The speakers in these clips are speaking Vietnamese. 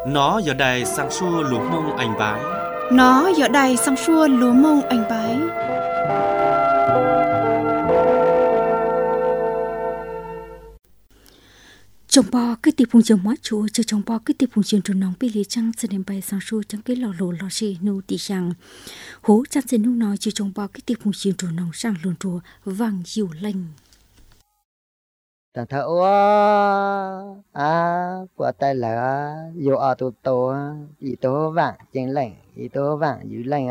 Nó giờ đây sang xua lúa mông anh bái. Nó giờ đây sang xua lúa mông anh bái. Trong bò cái tiệp phun trường mót chúa cho trong bò cái tiệp phun trường trốn nóng bị lì trăng sẽ đem bay sang xua trong cái lò lồ lò xì nu tì sang hố chăn sẽ nu nói cho trong bò cái tiệp phun trường trốn nóng sang lồn chùa vàng dịu lành. Ta thở của tay là dù ở tụ tổ ý tố vàng trên lạnh ý tố vàng dưới lạnh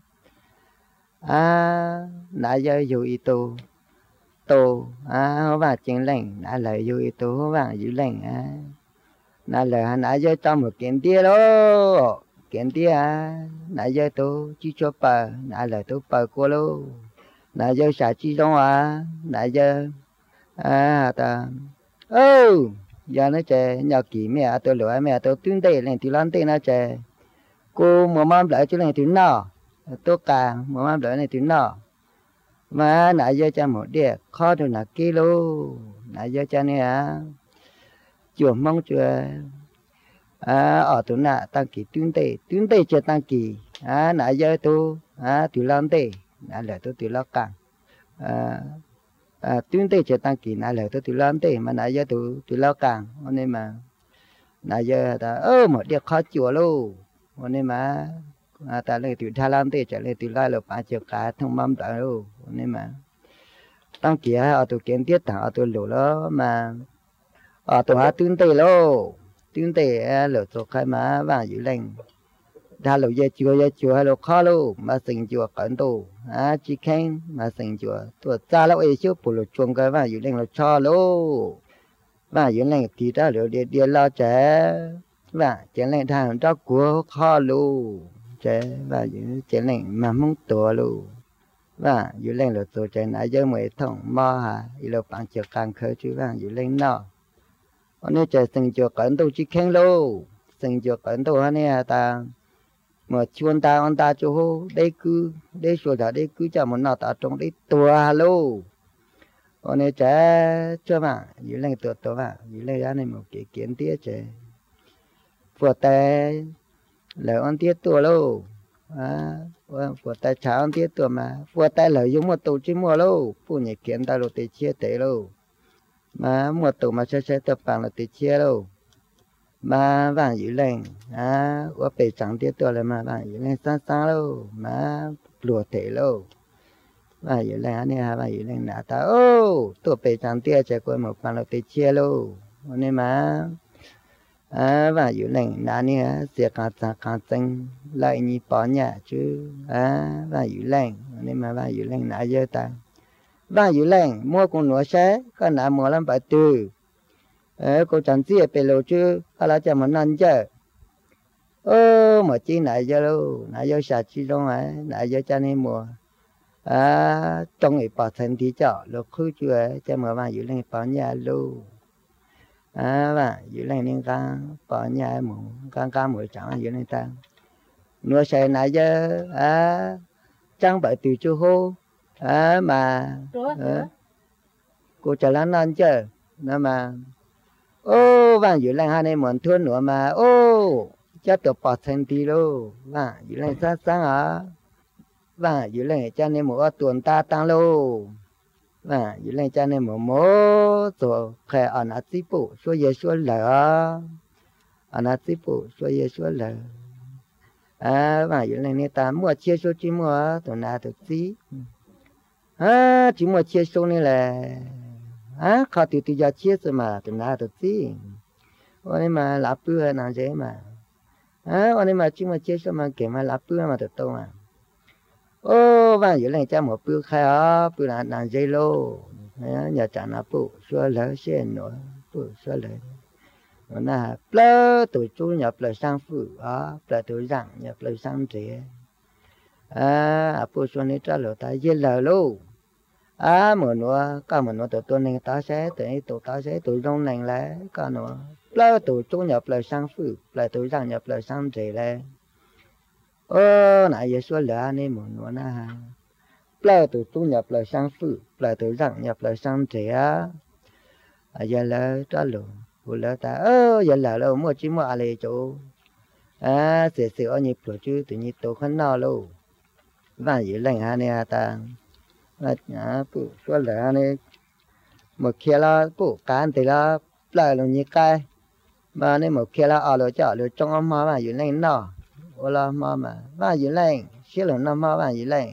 nãy giờ dù ý tố tổ vàng trên lạnh nãy lời dù ý tố vàng dưới lạnh nãy lời nãy giờ cho một kiện tia đó kiện tia nãy giờ tố chỉ cho bờ nãy lời tố bờ cô lô nãy giờ xả chi trong nãy giờ ta giờ nó chơi nhỏ kỹ mẹ tôi lừa mẹ tôi tuyên tê lên thì lan tê nó chơi cô mua mắm lại cho lên thì nọ tôi càng mua mắm lại lên thì nọ mà nãy giờ cha một đĩa khó được là kilo nãy giờ cha này chùa mong chùa ở tụi nãy tăng kỳ tuyên tê chơi tăng kỳ nãy giờ tôi thì lan tê nãy giờ tôi thì lo càng tuyên tê chơi tăng kỳ nãy giờ tôi thì lan tê mà nãy giờ tôi thì lo càng nên mà nãy giờ ta một đĩa khó chùa luôn nên mà ta lên từ Thái Lan tới trở lên từ lại là bán chợ cá thông mắm đó luôn nên mà tăng kỳ ở tụ kiến tiết thằng ở tụ lỗ đó mà ở tụ hát tuyên tê lỗ tụ khai má vàng dữ lành ta lỗ giờ chùa lỗ khó luôn mà sinh chùa cẩn tụ chỉ khen mà sinh chùa tụ cha lỗ ấy chứ bộ lỗ chuông cái vàng dữ lành lỗ cho luôn vàng dữ lành thì ta lỗ địa lo trẻ và chỉ lên thằng đó của khó luôn chế và những chế lên mà muốn tổ luôn và dưới lên là tổ chế nãy giờ mới thông mò là bạn chưa càng khơi chứ và dưới lên nọ nên chế sinh cho cẩn tôi chỉ khen luôn sinh cho cẩn tôi này ta mà chuồn ta ông ta cho đây cứ đây số đó đây cứ cho một nọ ta trong đây tua luôn nên chế cho mà dưới lên tổ và dưới lên ra này một cái kiến tiết chế vừa tay lời ăn tiết tuổi luôn vừa tay cháo ăn tiết tuổi mà vừa tay lời dùng một tổ chức mua luôn phụ nhị kiến ta rồi thì chia tế luôn mà một tổ mà sẽ tập bằng là thì chia luôn mà vàng dữ lệnh vừa bể trắng tiết tuổi là mà vàng dữ lệnh sáng luôn mà lùa tế luôn vàng dữ lệnh này vàng dữ lệnh nã ta tổ bể trắng tiết chạy qua một bằng là thì chia luôn nên mà và dưới lệnh nãy nè sẽ càng tranh lại như bỏ nhà chứ và dưới lệnh nên mà và dưới lệnh nãy giờ ta và dưới lệnh mua con nửa xe có nãy mua làm bài từ cô chẳng chia bề lộ chứ có là cho mình ăn chứ mà chi nãy giờ đâu nãy giờ xả chi đâu nãy giờ cho nên mua trong cái bỏ thành thì chợ lúc khứ chưa cho mà và dưới lệnh bỏ nhà luôn và dưới này nên càng bỏ nhà một càng mỗi chẳng dưới này ta nuôi xe nãy giờ trang bị từ chú hô mà cô trả lăn ăn chứ nó mà và dưới này hai này muốn thua nữa mà chắc được bỏ thành tí luôn và dưới này sáng và dưới này cho nên một tuần ta tăng luôn và dưới này cho nên một rồi khai ăn ăn tiếp bộ số giờ số lỡ ăn ăn tiếp bộ số giờ số lỡ và dưới này người ta mua chia số chỉ mua tụi nào tụi tí chỉ mua chia số này là khó từ giờ chia rồi mà tụi nào tụi tí nên mà lắp bữa nào dễ mà nên mà chỉ mua chia số mà kể mà lắp bữa mà tụi tôi mà và dưới này cho một bữa khai bữa nào dễ lô nhà trả nạp bộ xóa lỡ xe nữa bộ xóa lỡ nó là plơ tụi chú nhập lời sang phụ plơ tụi rằng nhập lời sang trẻ bộ xóa này trả lời ta dễ lỡ luôn mà nó cả mà nó tụi này ta sẽ tụi ta sẽ tụi trong này là cả nó plơ tụi chú nhập lời sang phụ plơ tụi rằng nhập lời sang trẻ là nãy giờ xóa lỡ nên mà nó là plơ tụi chú nhập lời sang phụ plơ tụi rằng nhập lời sang trẻ giờ là trả lời phụ lỡ ta giờ là đâu mua chỉ muaอะไรchỗ sẽ ở nhịp rồi chứ tự nhiên tổ khăn nào luôn và dữ lệnh anh này ta phụ cho là anh ấy một khi là phụ cán thì là lại là như cái mà nên một khi là ở đó chợ được trong âm mà dữ lệnh nào hoặc là mà và dữ lệnh xí là năm mà dữ lệnh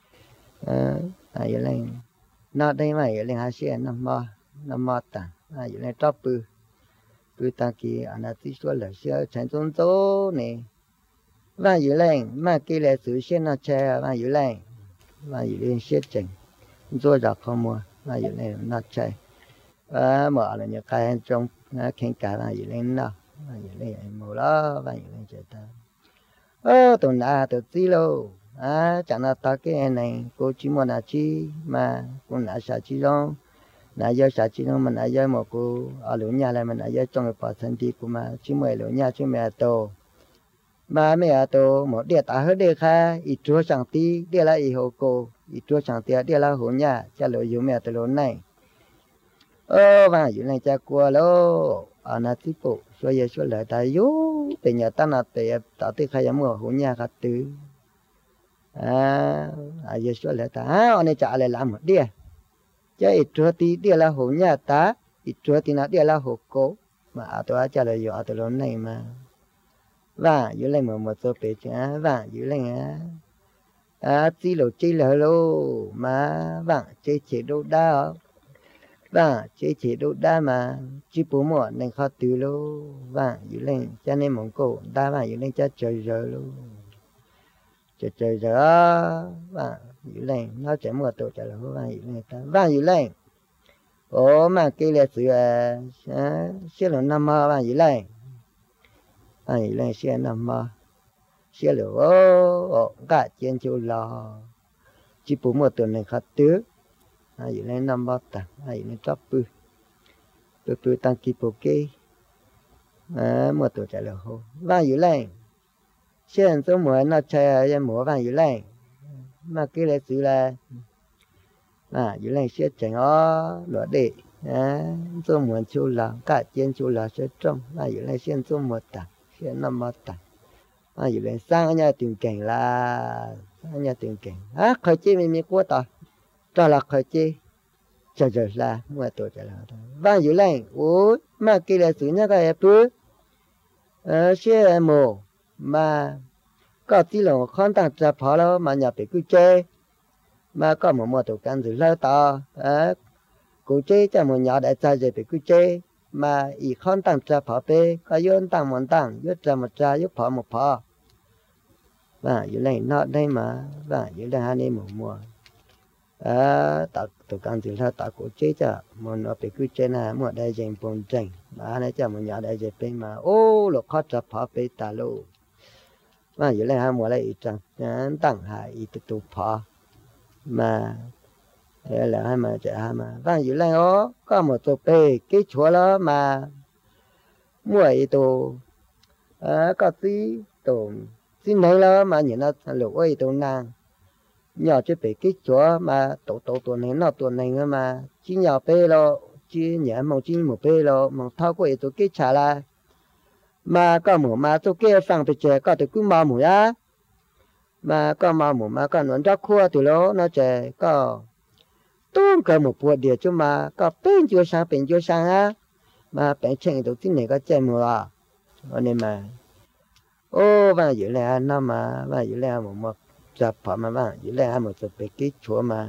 dữ lệnh nó đây mà dữ lệnh hai xí năm mà ta dữ lệnh top bự ta kia anh ấy chỉ cho là xí thành trung tố này và dữ lệnh mà kia là sự xí nó chơi và dữ lệnh xí chừng rồi ra không mua và dữ lệnh nó chơi mở là những cái trong khen cả và dữ lệnh nó và dữ lệnh mua đó và dữ lệnh chơi ta tụi nào tụi gì đâu chẳng là ta cái này cô chỉ muốn là chi mà cô nào xả chi đâu nãy giờ xả chi đâu mà nãy giờ một cô ở lũ nhà này mà nãy giờ trong cái bảo thân thì cô mà chỉ mày lũ nhà chứ mẹ tổ mà mẹ tổ một đĩa ta hết đĩa khác ít chúa chẳng tí đĩa là ít hồ cô ít chúa chẳng tí đĩa là hồ nhà cha lũ yêu mẹ tổ lũ này và dữ này cha qua lô nó tiếp tục số giờ số lợi ta yếu từ nhà ta là từ tạo từ khai mua hồ nhà cả từ giờ số lợi ta anh ấy trả lại làm một đĩa chứ ít chúa tí đĩa là hồ nhà ta ít chúa tí là đĩa là hồ cô mà tôi trả lời yo tôi lớn này mà và dữ này một số bề chả và dữ này chỉ lộ chỉ lô mà và chỉ đâu đó và chỉ đâu đó mà chỉ bố mẹ nên khó từ lô và dữ này cho nên mong cô đa và dữ này cho trời rồi luôn trời rồi và dữ này nó chỉ một tổ trả lời và dữ này ta và dữ này mà cái là sự sẽ là năm và dữ này dữ này sẽ năm sẽ là cả trên chỗ là chỉ bố một tuần này khó từ dữ này năm ba ta dữ này top bự tăng kỳ bộ kê một tổ trả lời hồ và dữ này hiện số mỗi nó chơi ở mỗi vàng dữ này mà cái là sự là dữ này sẽ chẳng có lúa để số mỗi chỗ là cả trên chỗ là sẽ trồng dữ này hiện số một tảng hiện năm một tảng dữ này sang ở nhà tiền cảnh là ở nhà tiền cảnh khởi chi mình quá ta cho là khởi chi chờ là mua tổ trả lời vàng dữ này mà cái là sự nhá cái bữa sẽ mồ mà có tí là con tăng trả phá đó mà nhà bị cứ chơi mà có một tổ can dự lâu to cụ chơi cho một nhà đại gia rồi bị cứ chơi mà ý con tăng trả phá bê có yên tăng một tăng yên trả một trả yên phá một phá và dưới này nó đây mà và dưới đây hai một mùa tổ can dự lâu to cụ chơi cho một nó bị cứ chơi này một đại diện bồn tranh mà này cho một nhà đại diện bê mà lộc khó trả phá bê ta luôn mà dưới này hai mùa này chẳng tăng hai ít tụ phá mà là hai mà chạy hai mà và dưới này có một tổ bê cái chỗ đó mà mua ít tổ có tí tổ xin này đó mà nhìn nó lục ấy tổ nàng nhỏ chứ bê cái chỗ mà tổ này nó tổ này mà chỉ nhỏ bê lo chỉ nhẹ mong chỉ một bê lo mong thao của tổ cái trả lại mà có một mà tôi kia sang từ trẻ có từ cứ mà một mà có mà một mà có nón ra khua từ đó nó trẻ có tôm cái một bộ địa chứ mà có bên chưa sang mà bên trên đầu tiên này có chơi mùa nên mà và dưới này nó mà và dưới này một chập phở mà dưới này một chập cái chúa mà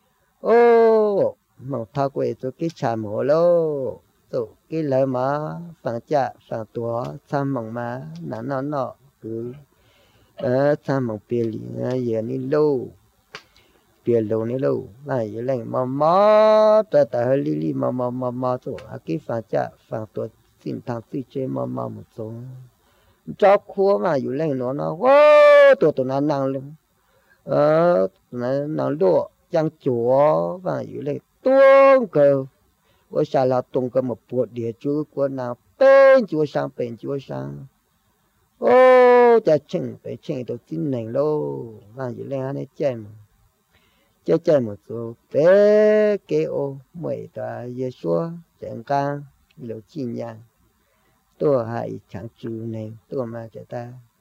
một thao quay tôi cái trà mùa lô tổ cái lời mà phẳng chạ phẳng tua tham mong mà nó cứ tham mong bia lì giờ ní lâu bia lâu ní lâu và giờ này mà ta hơi lì mà tổ cái phẳng chạ phẳng tua xin thằng xin chơi mà một số cho khua mà giờ này nó tổ nó năng luôn nó đua chẳng chúa và giờ này tuông cờ ôi sao là tung cái một bộ địa chú của nào bên chúa sang chả chừng phải chừng tôi tin này lô và gì lên này chơi một số bé cái mày ta về xua chẳng can lâu chi nhang tôi hay chẳng chịu này tôi mà cho ta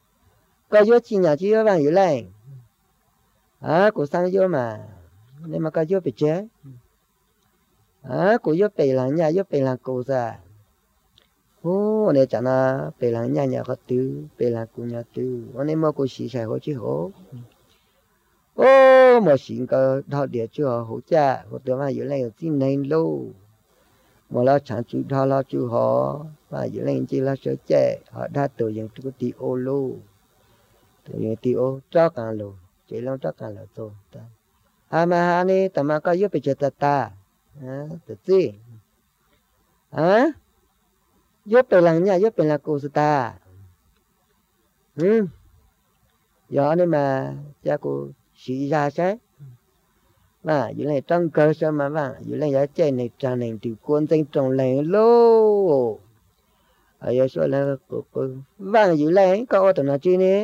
có vô chi nhà chi vô vàng dữ lên của sang vô mà nên mà có vô bị chết của vô bị là nhà vô bị là cổ ra này chẳng là bị là nhà có tư bị là của nhà tư nên mà của sĩ sai hỗ chứ hỗ mà xin cái thọ địa chưa hỗ trợ của tôi mà dữ lên xin nên lâu mà lo chẳng chú thọ lo chú họ và dữ lên chỉ là sơ trẻ họ đã tự những cái tí ô lô tự những tí ô cho càng lô chỉ lo cho càng lô thôi mà này tao mà có giúp bị chết ta tự gì giúp bị làm nhà giúp bị làm cô ta giờ này mà cha cô sĩ ra xét mà dưới này trong cơ sở mà vàng dưới này giá chơi này trà này từ quân danh trồng này lô ở giờ số là vàng dưới này có ô tô nào chi nè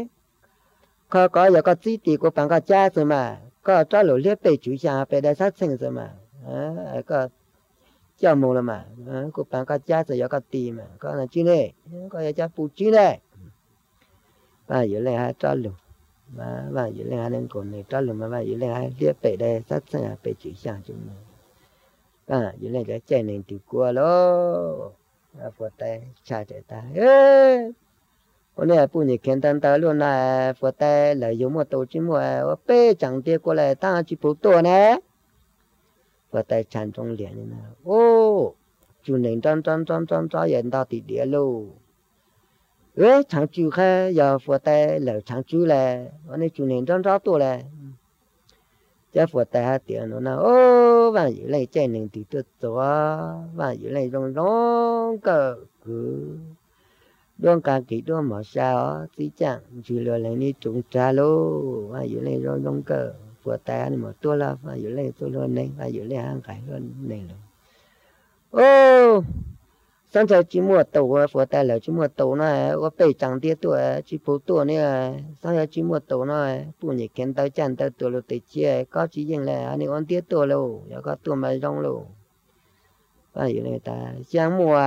có giờ có chi tiền của bạn có cha rồi mà có cho lỗ liếp bị chủ nhà bị đại sát sinh rồi mà có cho mù là mà của bạn có cha rồi giờ có tiền mà có là chi nè có giờ cha phụ chi nè và dưới này hai cho lỗ và dưới này nên còn này cho lỗ mà và dưới này liếp bị đại sát sinh bị chủ nhà chúng mà dưới này cái chơi này từ qua đó phụ tay cha chạy ta hôm nay phụ nữ khen tan ta luôn là phụ tay lợi dụng một tổ chức một bê chẳng tiếc qua lại ta chỉ phụ tổ nè phụ tay chăn trong liền này nè chủ nên tròn hiện到地địa luôn chẳng chú khai giờ phụ tay lợi chẳng chú là hôm nay chủ nên tròn tổ là cha phụ tay hai tiền nó nào và dưới này chơi nên từ từ và dưới này rong cờ cứ đón cả kỳ đón mà sao tí chẳng chỉ là lại đi trúng trà lô và dưới này rong cờ phụ tay này mà tôi là và dưới này tôi luôn này và dưới này hàng cái luôn này rồi sáng giờ chỉ mua tàu phụ tay là chỉ mua tàu này có bể chẳng tiếc tuổi chỉ phụ tuổi này sáng giờ chỉ mua tàu này phụ nữ kén tàu chăn tàu tuổi là tự chia có chỉ riêng là anh ấy tiếc tuổi luôn giờ có tuổi mà rong luôn và dưới này ta sáng mua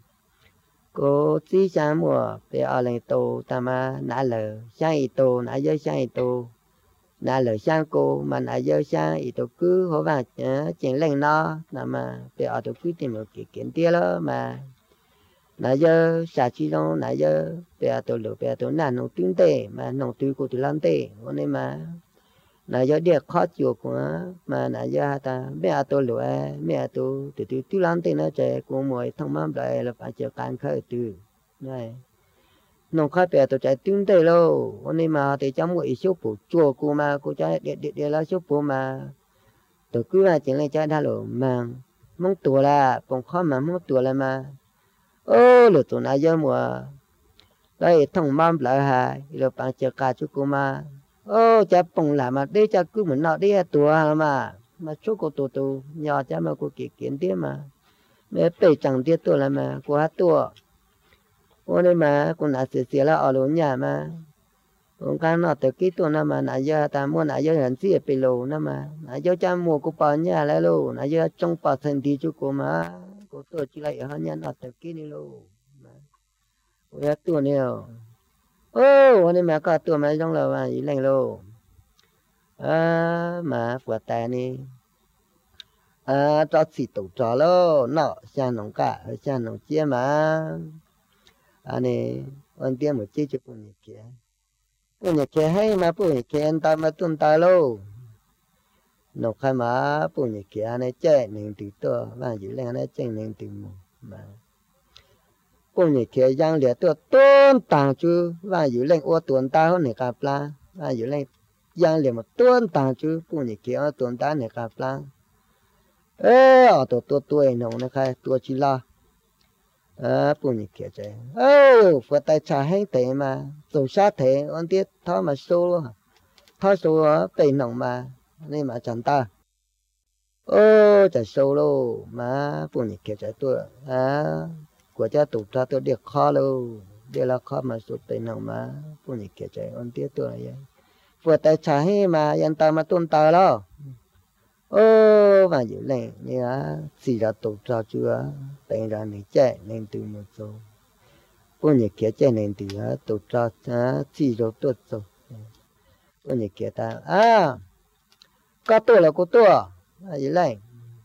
cô chỉ sáng mua để ở lại tàu ta mà nãy lờ sáng ít tàu nãy giờ sáng ít tàu nãy lờ sáng cô mà nãy giờ sáng ít tàu cứ họ vào chuyện lên nó mà để ở tàu cứ tìm một cái kiến tiếc đó mà nãy giờ xả chi đâu nãy giờ để tàu lửa để tàu nàn nông kinh tế mà nông tươi của tụi làm tế cho nên mà nãy giờ để khó chịu quá mà nãy giờ ta bé tàu lửa bé tàu tụi làm tế nó chạy cũng mỗi thông mám lại là phải chờ càng khởi từ này nông khai bé tàu chạy kinh tế luôn cho nên mà thì trong mỗi số phụ chùa của mà của chạy để là số phụ mà tụi cứ là chuyện này chạy đa lộ mà mong tuổi là còn khó mà mong tuổi là mà lửa tụi nãy giờ mùa đây thông mam lại hà rồi bạn chờ cả chú cô mà cha bông lại mà đi cha cứ muốn nọ đi tua mà chú cô tụ nhỏ cha mà cô kiến tiếc mà mẹ bể chẳng tiếc tua là mà cô hát tua ô nên mà cô nãy xỉa là ở lối nhà mà ông cái nọ từ kí tua mà nãy giờ ta mua nãy giờ hẳn xỉa bể lô mà nãy giờ cha mua cô bảo nhà lại luôn nãy giờ trong bảo thân đi chú cô mà cô tôi chỉ lại ở nhà nọ từ kí đi luôn cô hát tua nhiều ô nên mà có tua mà trong là mà gì lành luôn mà phụ tay này cho xịt tủ trò lo nọ sang nông cả sang nông chia mà này anh tiêm một chiếc cho phụ nữ kia hay mà phụ nữ kia anh ta mà tuân ta lo nông khai mà phụ nữ kia này chơi nên từ to và giữ lên này chơi nên từ mù mà phụ nữ kia giang liệt to tuân tàng chứ và giữ lên ô tuân ta hơn này cả pla và giữ lên giang liệt một tuân tàng chứ phụ nữ kia tuân ta này cả pla ở tuổi nông này khai tuổi chỉ là phụ nữ kia chơi phụ tay trả hết thế mà rồi sát thế anh tiếc thao mà số thao số tây nông mà nên mà chẳng ta chạy số luôn mà phụ nữ kia chơi tuổi của cha tụt ra tôi được khó luôn để là khó mà số tây nông mà phụ nữ kia chơi anh tiếc tuổi này phụ tay trả hết mà anh ta mà tuân ta đó và giữ lên như xì ra tụt ra chưa tên ra này chạy nên từ một số bố nhị kia chơi nên từ tổ cho chỉ rồi tốt rồi bố nhị kia ta có tôi là cô tôi gì lại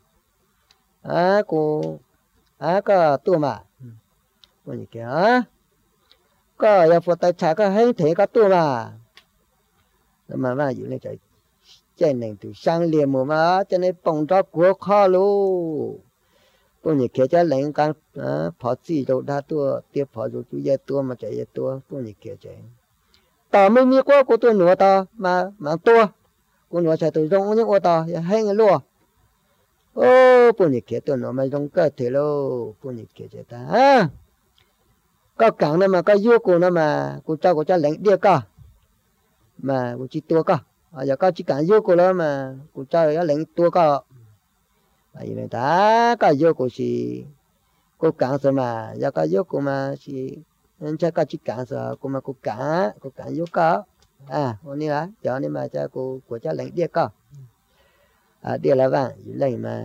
cô có tôi mà bố nhị kia có giờ phụ tay trả có hay thế có tôi mà gì lại chơi chơi nên từ sang liền mà cho nên bông cho của khó luôn bố nhị kia chơi lên càng phá chỉ rồi đã tua tiếp phá rồi chú ye tua mà chạy ye tua bố nhị kia chơi tao mới mi qua của tôi nữa tao mà tua của nữa chạy tôi rong những ô tao hay người luôn bố nhị kia tôi nữa mà rong cái thế luôn bố nhị kia chơi ta có cẳng này mà có yêu của nó mà của cho lệnh đi cả mà của chỉ tua cả giờ có chỉ cẳng yêu của nó mà của cho lệnh tua cả vậy này ta có yêu của gì cô cản rồi mà giờ có yêu của mà gì nên chắc có chỉ cản rồi cô mà cô cản yêu có hôm nay là giờ này mà cho cô của cho lệnh đi cả đi là vàng lệnh mà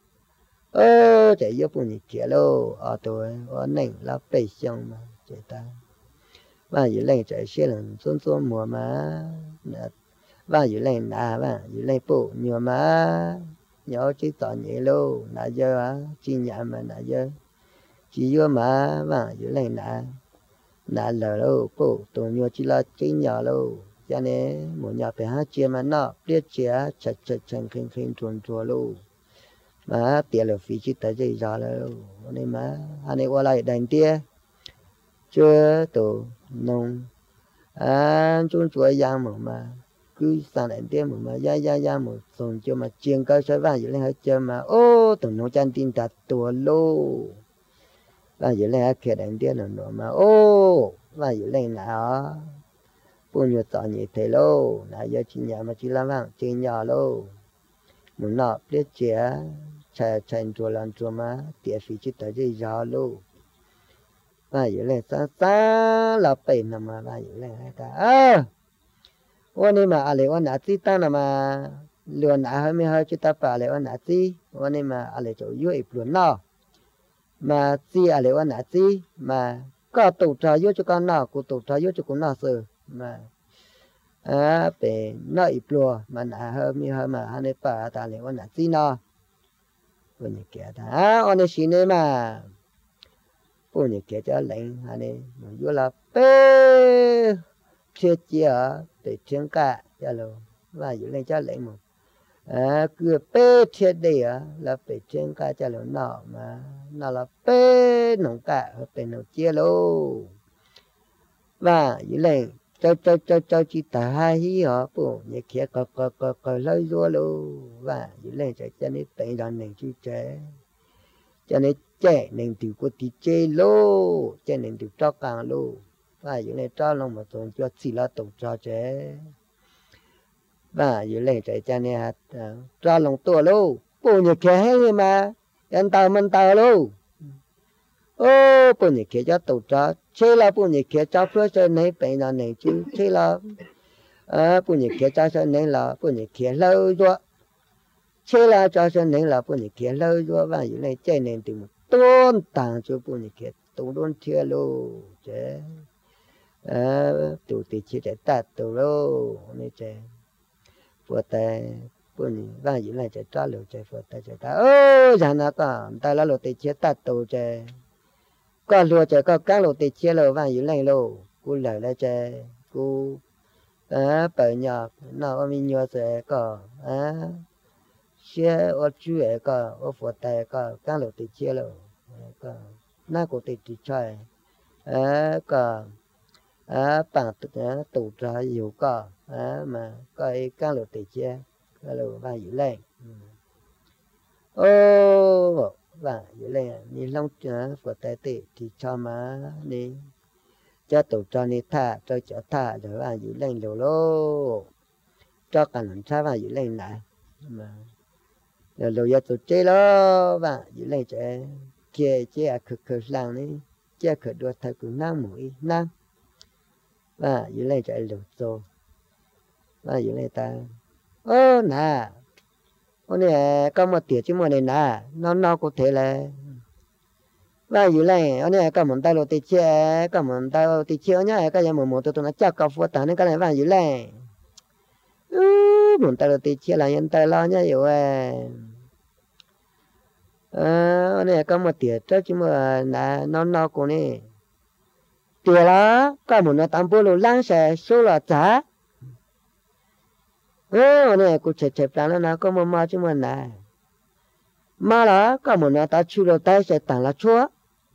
chạy yêu phụ nữ kia luôn tôi này là bể xong mà chạy ta và dưới lệnh chạy xe lần xuân mùa mà và dưới lệnh và dưới lệnh bộ nhiều mà nhớ chỉ tỏ nhẹ luôn nãy giờ chỉ nhà mà nãy giờ chỉ vô mà dưới lệnh nãy lờ luôn bộ tôi nhiều chỉ là chỉ nhỏ luôn cho nên một nhà phải hát chia mà nó biết chia chặt chân khinh chuồn luôn mà tiền là phí chỉ tới gì giờ luôn nên mà anh ấy qua lại đánh tia chưa tổ nông chúng chúa giang mà cứ sang đánh tia mà ya một xong cho mà chiên cơ sở vàng dưới lên hết chơi mà tổ nông chân tin đặt tổ lô vàng dưới lên hết kia đánh tia nữa mà vàng dưới lên nào bao nhiêu tỏi như thế lô nãy giờ chỉ nhà mà chỉ làm vàng chỉ nhà lô muốn nọ biết chia chạy chùa làm chùa mà tiền phí chỉ tới gì giờ luôn và vậy là xa là bền mà và vậy là taวันนี้มาอะไรวันไหนที่ตั้งน่ะมาเรือนไหนให้ไม่ให้จุดตาป่าอะไรวันไหนที่วันนี้มาอะไรจะยุ่ยปลุกนอมาซีอะไรวันไหนที่มาก็ตุกใจยุ่ยจุกันนอกูตุกใจยุ่ยจุกันนอเสือมาเป็นนออีปลัวมันให้ไม่ให้มาให้ในป่าตาอะไรวันไหนที่นอวันนี้แกท่าวันนี้สิเนี่ยมาวันนี้แกจะเล่นอันนี้มันอยู่ละเป้เชื่อเจ้าไปเชียงกะจะรู้ว่าอยู่เล่นจะเล่นมั้งคือเป้เชื่อเดียแล้วไปเชียงกะจะรู้หนอมาหนอละเป้หนองกะเป็นหนองเจ้ารู้ว่าอยู่เล่นเจ้าจิตหายเหรอปู่เนี่ยแกก็เลยรัวรู้ว่าอยู่เล่นจะนี่เป็นอย่างหนึ่งชื่อเจ้จะนี่เจ้หนึ่งตัวกูตีเจ้รู้เจ้หนึ่งตัวเจ้ากลางรู้ว่าอยู่ในเจ้าลงมาตรงจะสิละตกเจ้าเจ้ว่าอยู่เล่นจะนี่ฮะเจ้าลงตัวรู้ปู่เนี่ยแกให้มายันตามันตารู้ปู่เนี่ยแกจะตกเจ้าเชื่อละปู่เนี่ยแกจะเพื่อจะไหนเป็นอย่างหนึ่งชื่อเชื่อละปู่เนี่ยแกจะจะไหนละปู่เนี่ยแกเล่าด้วยเชื่อละจะจะไหนละปู่เนี่ยแกเล่าด้วยว่าอยู่ในใจหนึ่งตัวต้นต่างจากปู่เนี่ยแกตัวต้นเชื่อรู้เจ้ตัวติดชิดตัดตัวรู้นี่เจ้ปวดแต่ปวดนี่ว่าอยู่ในใจจ้าเหลวใจปวดแต่ใจตาฉันนะก็แต่ละเราติดชิดตัดตัวเจ้ก็รัวใจก็กั้งเราติดชิดเราว่าอยู่ในโลกูเหลวแล้วเจ้กูเปิดหยอกน่าว่ามีหยอกเสก็เชื่อว่าช่วยก็ว่าปวดแต่ก็กั้งเราติดชิดเราก็น่ากูติดจิตใจก็ปังตุกใจอยู่ก็มาก็ไอ้กั้งเราติดเชื้อก็เราว่าอยู่แรงว่าอยู่แรงนี่ลองปวดแต่ติดที่ชอบมานี่จะตุกใจนี่ท่าจะท่าหรือว่าอยู่แรงโลcho cả lần sauว่าอยู่แรงไหนมาเดี๋ยวเราจะตุกใจแล้วว่าอยู่แรงจะเจ๊คือหลังนี่เจ๊คือดูถ้ากูนั่งหมุยนั่งว่าอยู่เลยใจหลุดโซว่าอยู่เลยตาน่ะวันนี้ก็มาเตี๋ยชิมวันนี้น่ะน้องก็เทเลย và dù lên anh này cái món tay lô tê chia cái món tay lô tê chia nhá cái món món tụi nó chắc cà phê tao nên cái này và dù lên món tay lô tê chia là nhân tay lo nhá hiểu anh này cái một tiệt cho chứ mà nó cũng nè tiệt là cái món nó tạm bố lô lăng sẽ số là trả anh này cũng chẹp ra nó có mà chứ mà nè mà là cái món nó ta chịu lô tay sẽ tặng là chúa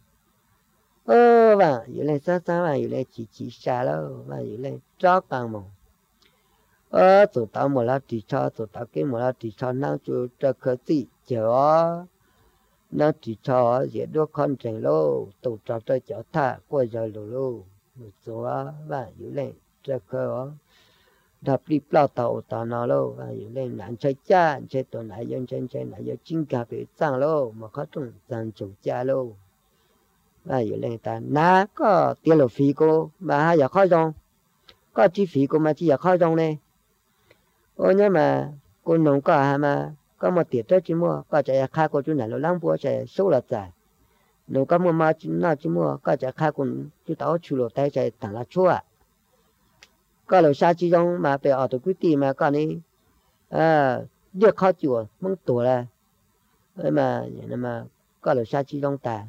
vàอยู่เลยซ่าๆว่าอยู่เลยจีๆชาแล้วว่าอยู่เลยจ้อกลางหมองตัวตาหมดแล้วตีชอตัวตาเก็บหมดแล้วตีชอนั่งจูจะเคยสิเจ๋อนั่งตีชอเสียด้วยคนเจ๋งโลตัวจอดเจ๋อท่ากล้วยจะโลตัวว่าอยู่เลยจะเคยดับรีบเล่าต่อตอนนอโลว่าอยู่เลยหนานใช้จ้าใช้ตัวไหนยังใช้ไหนยังจิ้งกาไปสร้างโลมาเขาต้องสร้างจุจ้าโลว่าอยู่เลยแต่น้าก็เตี้ยหลบฝีกูมาอยากเข้าจงก็จีฝีกูมาจีอยากเข้าจงเลยโอ้เนี่ยมากูหนุ่มก็หามาก็มาเตี้ยเจ้าจีมัวก็จะฆ่ากูจุดไหนเราล้างบัวจะสู้ละใจหนุ่มก็มาจีน่าจีมัวก็จะฆ่ากูจุดเอาชูโลได้ใจต่างละชั่วก็เราชาจีจงมาไปเอาตัวกุฏิมาก็นี่เรียกเข้าจั่วมึงตัวละมาอย่างนั้นมาก็เราชาจีจงแต่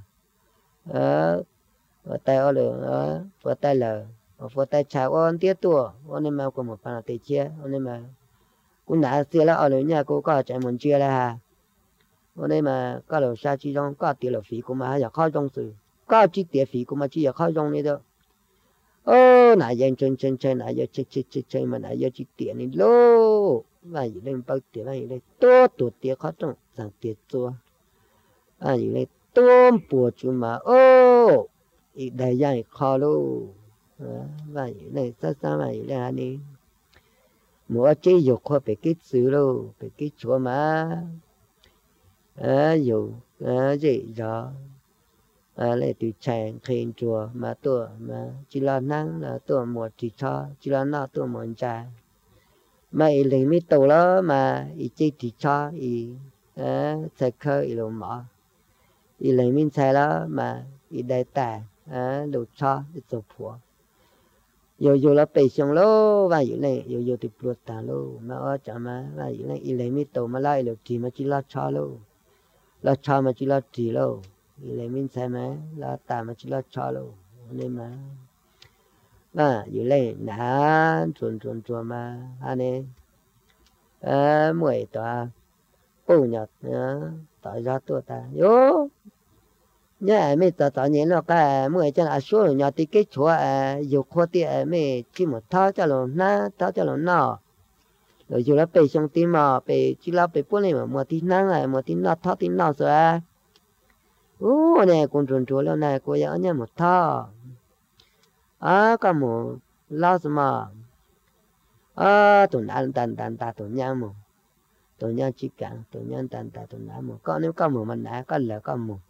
và tay ở lửa và tay lờ và tay chào ôn tiết tua ôn em mau có một phần là tay chia ôn em mà cũng đã xưa là ở lửa nhà cô có chạy muốn chia là hà ôn em mà có lửa xa chi trong có tiền lửa phí của mà giờ khó trong sự có chi tiền phí của mà chi giờ khó trong này đâu nãy giờ chân nãy giờ chơi mà nãy giờ chi tiền này lô và gì lên bao tiền này lên tốt tiền khó trong rằng tiền tua và gì lên tôm bùa chú mà ít đại dạng khó luôn vậy này sao vậy là đi mua chế dục khoa phải cái xứ luôn phải cái chúa mà dù gì đó lại từ chàng khen chùa mà tôi mà chỉ là năng là tôi một chỉ cho chỉ là nó tôi muốn trả mà ý lấy mi tàu đó mà ý chỉ cho ý sẽ khơi ý luôn mà ý lấy mình sai đó mà ý đại tài đồ cho để做婆有了北上喽ว่าอยู่เลย有ติดปวดตา喽มาจะมาว่าอยู่เลยอีเลยไม่โตมาไล่เลยทีมาจิลาชอ喽ลาชอมาจิลาที喽อีเลยไม่ใช่ไหมลาตามาจิลาชอ喽นี่มาว่าอยู่เลยนานจวนมาอันนี้มวยตัวปูหยดต่อยอดตัวตาโยnhớ mấy tao nhớ nó cái mỗi chân số nhà thì cái chỗ dục khoa thì mấy chỉ một tháo cho nó rồi dù là bị xong tim mà bị chỉ là bị bốn này mà một tí năng một tí nó tháo tí nó rồi này cũng trốn lâu này cô giáo nhớ một tháo cái một lao mà tụi ăn tàn tụi nhang một tụi nhang chỉ càng tụi nhang tàn tụi nhang một con nếu con một mình đã con lỡ con một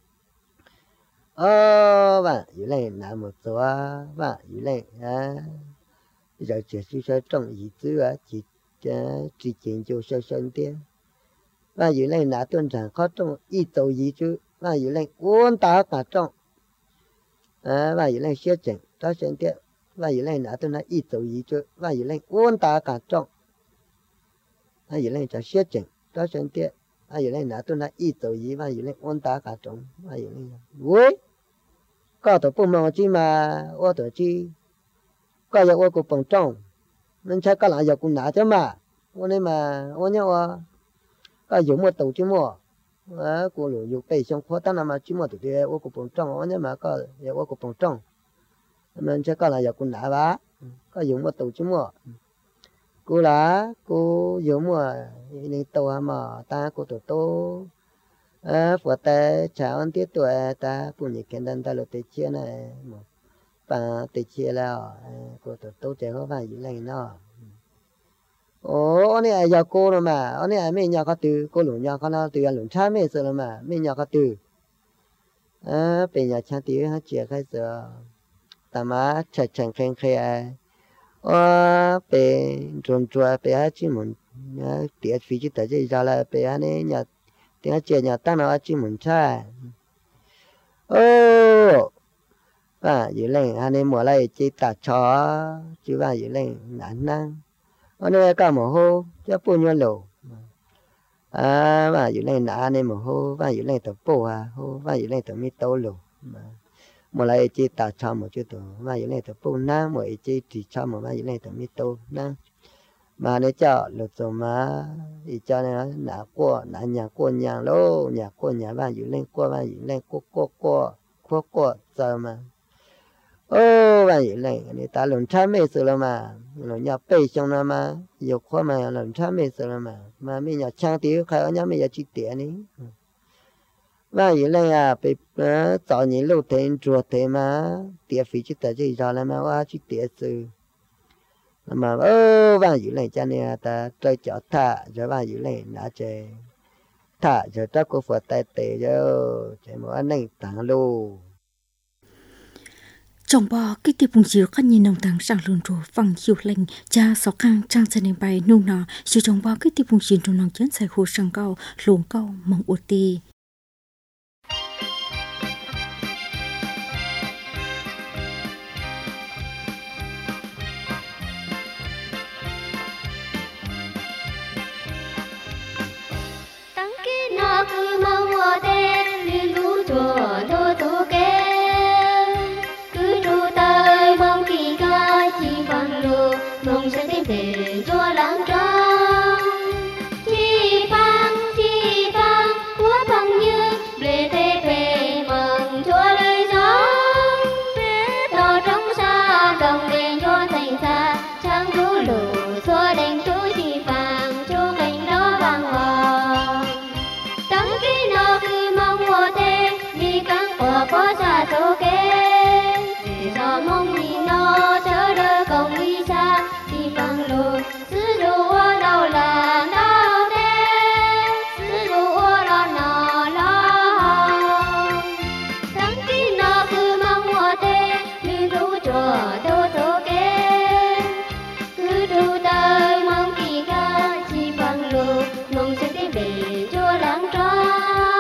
và dưới này là một số và dưới này giờ chỉ sẽ trong ý tứ chỉ chuyển cho sân tiền và dưới này là tuần sản có trong ý tổ ý tứ và dưới này cuốn ta cả trong và dưới này sẽ chuyển cho sân tiền và dưới này là tuần là ý tổ ý tứ và dưới này cuốn ta cả trong và dưới này sẽ chuyển cho sân tiền và dưới này là tuần là ý tổ ý và dưới này cuốn ta cả trong và dưới này vui có tổ bông mong chi mà ô tổ chi có giờ ô của bông trong nên chắc có lại giờ cũng nã chứ mà ô nên mà ô nhớ có dùng một tổ chứ mua của lũ dục bể xong khó tăng mà chỉ mua tổ thì ô của bông trong ô nhớ mà có giờ ô của bông trong nên chắc có lại giờ cũng nã bá có dùng một tổ chứ mua cô lá cô dùng mua nên tổ mà ta của tổ phở ta chào ăn tiết tuổi ta phụ nữ kiến đơn ta lột tê chia này một bà tê chia là của tổ tô trẻ có vài gì này nó anh này giờ cô rồi mà anh này mấy nhà có từ cô lũ nhà có nó từ lũ cha mấy giờ rồi mà mấy nhà có từ về nhà cha tí ha chia khai giờ ta má chạy chẳng khen khen về tròn tròn về ha chỉ muốn tiết phí chỉ tới giờ là về ha này nhà tiếng chia nhà ta nó chỉ muốn chơi và dưới lên anh em mua lại chỉ ta chó chứ và dưới lên nản năng anh em cả một hô cho bao nhiêu lỗ và dưới lên nã anh em một hô và dưới lên tập bộ hô và dưới lên tập mi tàu lỗ mua lại chỉ ta chó một chút tổ và dưới lên tập bộ năng một chỉ chó một và dưới lên tập mi tàu năng mà nếu cho lột rồi mà thì cho nên nã qua nã nhà lô nhà qua nhà và dưới lên qua giờ mà và dưới lên người ta lần trái mấy sự là mà lần nhà bê xong là mà nhiều khoa mà lần trái mấy sự là mà mình nhà trang tiêu khai ở nhà mình nhà chi tiền đi và dưới lên bị tạo những lô tiền chuột thế mà tiền phí chỉ tới chỉ ra là mà chi tiền sự mà và dưới lên cho nên ta chơi chợ thả rồi và dưới lên đã chơi thả rồi ta có phải tay tệ rồi chơi một anh này tặng luôn trong bò cái tiệp bùng chiếu các nhìn nông tăng sang lươn rùa phẳng chiều lệnh cha sáu khang trang sân đến bay nung nọ chiều trong bò cái tiệp bùng chiếu trong nông chấn sai khu sang cao luồng cao mong ưu ti cứ mong mùa tên liên vũ chùa thô thô kê cứ tru tới mong kỳ ca chỉ bằng lù mong sẽ tìm về chùa lắng trăng chi vang của bằng như lệ tê về mong chùa lời gió tỏ trong xa đồng đèn cho thành xa trăng thú lù xua đèn chú chi vàng chú cánh đó vàng hoàng có xa số kế để cho mong nhìn nó chớ đỡ công đi xa thì bằng lùi sư dụ đâu là đâu thế sư dụ lo nọ lo tháng khi nó cứ mong mùa tê như rú chùa thô thô kế cứ tru tới mong kỳ ca chỉ bằng lùi mong sẽ tìm về chùa lắng trăng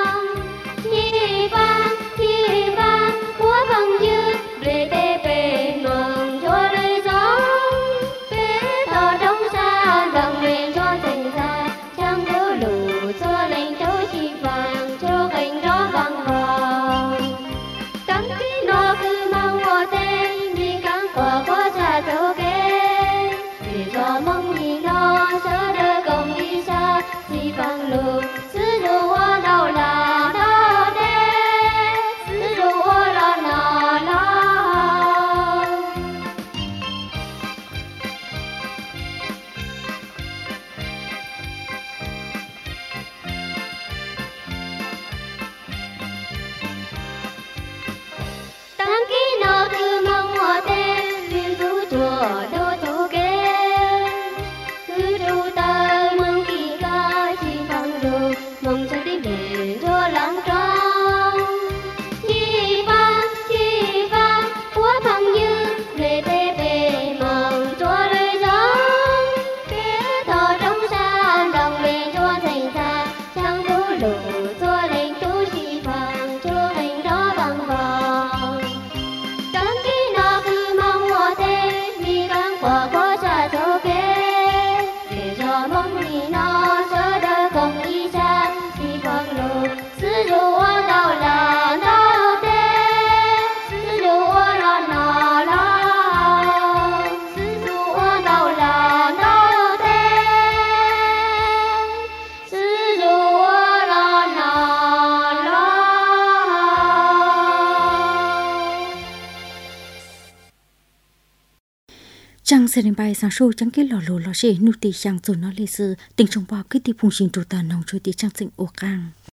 Trang sẽ đến bài sáng sâu chẳng cái lò lô lò xế nụ tì sang rồi nó lê sư tình trong bò cái tì phùng xin trụ tà nông trôi tì trang sinh ô càng.